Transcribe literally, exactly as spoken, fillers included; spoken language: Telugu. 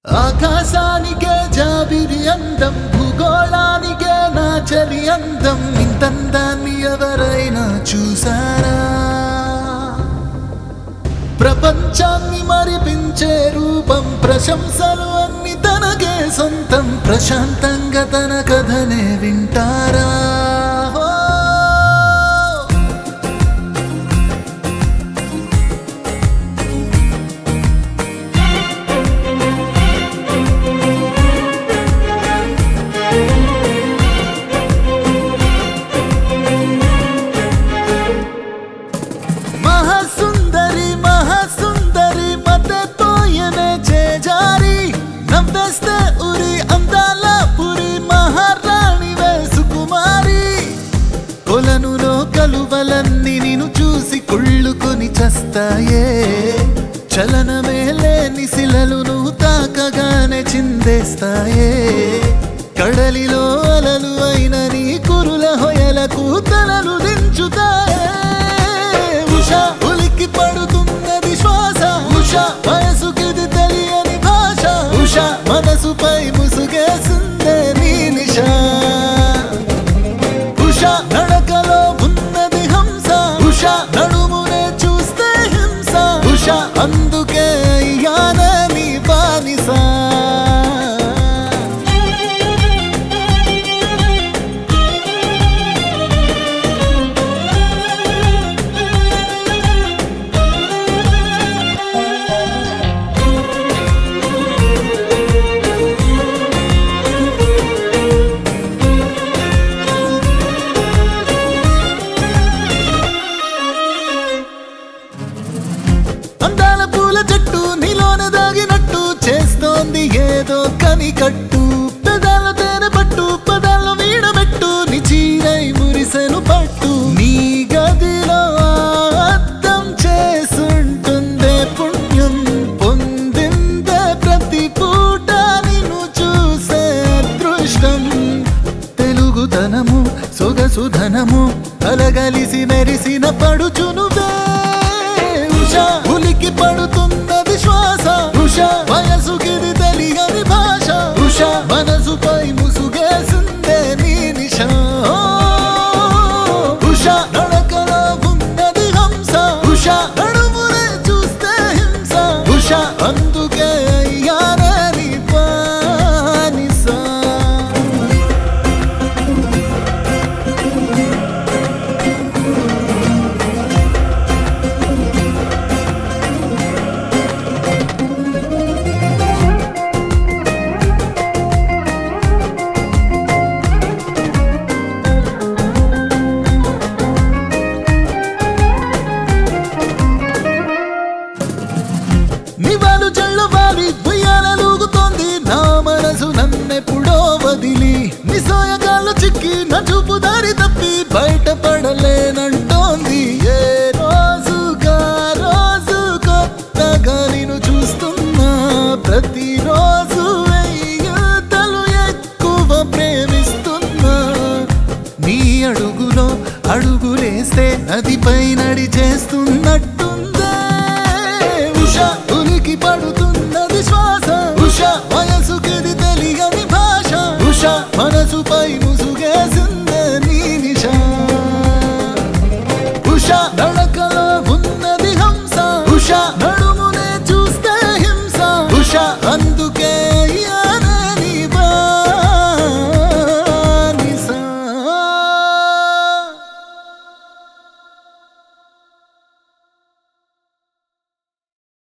ఆకాశానికే జాబిరి అందం, భూగోళానికే నా చలి అందం. ఇంతందాన్ని ఎవరైనా చూసారా? ప్రపంచాన్ని మరిపించే రూపం, ప్రశంసలు అన్ని తనకే సొంతం. ప్రశాంతంగా తన కథనే వింటారా? మహాసుందరి మహాసుందరి మతతోయనే చేజారి, నవ్వేస్తే ఉరి అందాల పురి, మహారాణివే సుకుమారి. కొలనులో కలువలన్నీ నిన్ను చూసి కుళ్ళుకొని చస్తాయే. చలనమే లేని శిలలు నువ్వు తాకగానే చిందేస్తాయే. కడలిలో అలలు అయిన నీ కురుల హొయలకు తలలు దించుతాయే. ఉషా ఉలిక్కి పడుతున్నది శ్వాస, ఉషా వయసుకిది తెలియని భాష. ఉషా మనసుపై ముసుగేసిందే నీ నిశా. ఉషా నడకలో ఉన్నది హంస, ఉషా నడుమునే చూస్తే హింస. ఉషా అందుకే అయ్యానే నీ బానిసా. అందాల పూల చెట్టు నీలోన దాగినట్టు చేస్తోంది ఏదో కనికట్టు. పెదాల తేనె పట్టు పదాల్లో వీడబెట్టు, నీ చీరై మురిసెను పట్టు. నీ గదిలో అద్దం చేసుంటుందే పుణ్యం, పొందిందే ప్రతి పూట నిన్ను చూసే అదృష్టం. తెలుగుతనము సొగసుధనము కలగలిసి మెరిసిన పడుచు